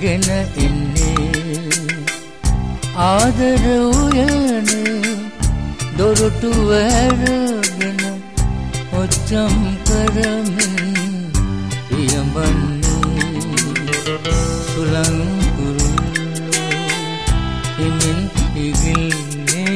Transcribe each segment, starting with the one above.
ගෙන එන්නේ ආදර උයනේ දොරටු වැරගෙන ඔච්චම් කරමින් පියඹන්නේ සුළං කුරුල්ලෝ හිමින් ඉගිල්නේ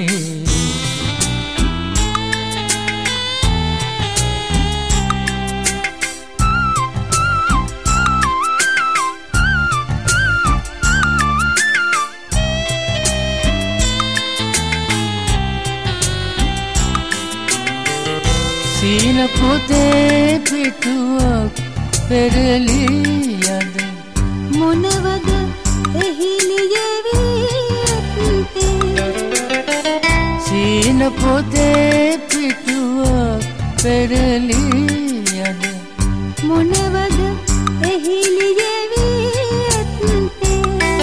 සීන පොතේ පිටුවක් පෙරලියද මොනවද එහි ලියවී ඇත්තේ සීන පොතේ පිටුවක් පෙරලියද මොනවද එහි ලියවී ඇත්තේ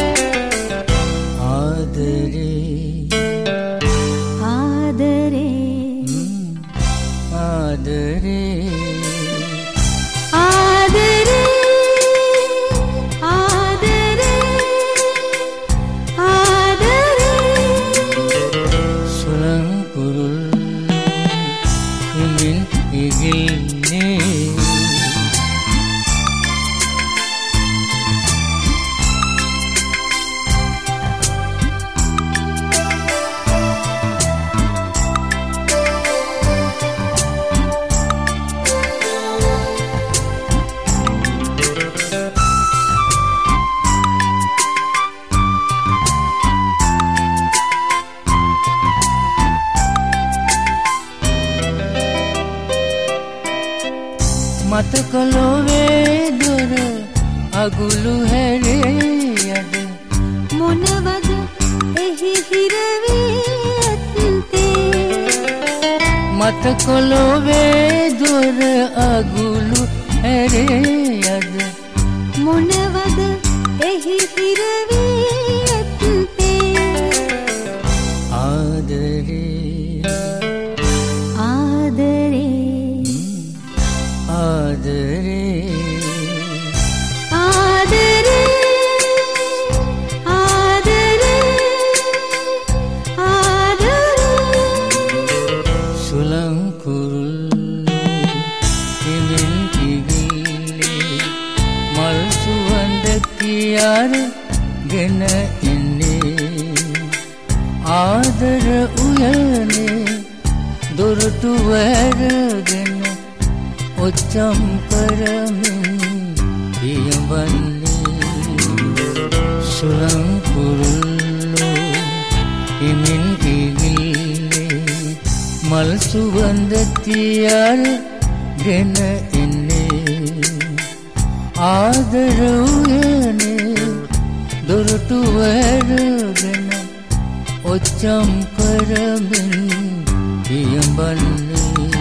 ආදරේ ආදරේ ආදරේ ආදරේ ආදරේ ආදරේ සුළං කුරුල්ලෝ හිමින් ඉගිල්නේ මතකලොවේ දොර අගුළු හැරේයද මොනවද එහි හිරවී ඇත්තේ මතකලොවේ දොර අගුළු හැරේයද මොනවද එහි හිරවී ඇත්තේ ආදරේ ආදරේ ආදරේ ආදරේ ආදරේ සුළං කුරුල්ලෝ හිමින් ඉගිල්නේ මල් සුවඳ කියාරගෙන එන්නේ ආදර උයනේ දොරටු වැරගෙන ඔච්චම් කරමින් පියඹන්නේ සුළං කුරුල්ලෝ හිමින් ඉගිල්නේ මල් සුවඳ තියාරගෙන එන්නේ ආදර උයනේ දොරටු වැරගෙන ඔච්චම් කරමින් පියඹන්නේ